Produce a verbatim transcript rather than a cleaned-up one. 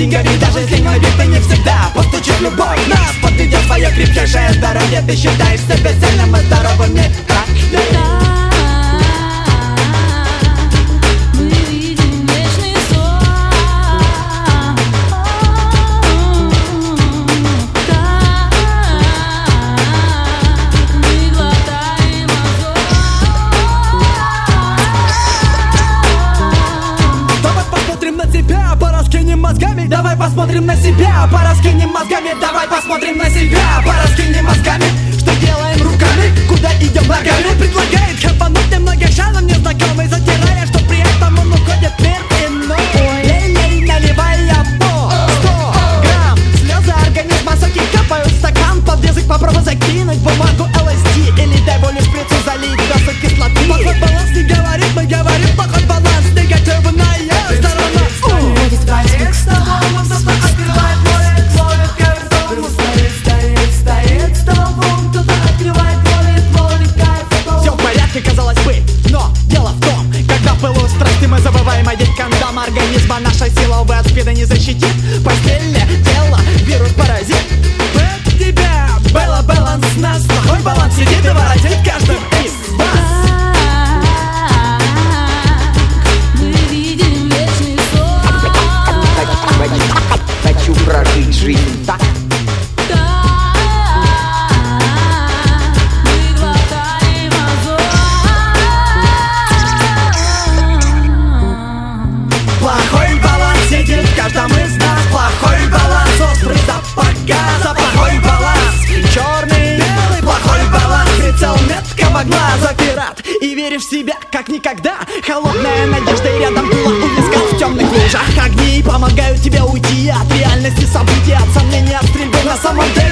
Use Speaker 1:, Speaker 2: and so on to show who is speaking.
Speaker 1: деньгами, даже если мой вид ты не всегда постучит любовь. Нас подведет свое крепчайшее здоровье. Ты считаешь себя сильным и здоровым, не так ли? Мозгами, давай посмотрим на себя, пораскинем мозгами, давай посмотрим на себя, пораскинем мозгами, что делаем руками, куда идем ногами. Предлагает хапануть немного шалом незнакомый, затирая, что при этом он уходит в мир иной. Лей-лей, наливая по сто грамм, слезы организма соки капают в стакан, под язык попробуй закинуть бумагу эл эс ди, или дай волю шприцу залить досок кислоты. Плохой баланс не говорит, мы говорим плохой баланс, негативная сторона. Казалось бы, но дело в том, когда в пылу страсти мы забываем одеть кондом организма, наша сила, увы, от спида не защитит. Постельное тело, вирус-паразит. Бэт тебя, Белла баланс нас, плохой баланс сидит и воротит каждым из вас.
Speaker 2: Мы видим вечный сон.
Speaker 3: Хочу прожить жизнь так.
Speaker 1: В каждом из нас плохой баланс, острый запах газа, плохой баланс, черный, белый, плохой баланс, прицел меткого глаза, пират, и веришь в себя как никогда. Холодная надежда и рядом дуло у виска в темных лужах огней помогают тебе уйти от реальности событий, от сомнений, от стрельбы на самом деле.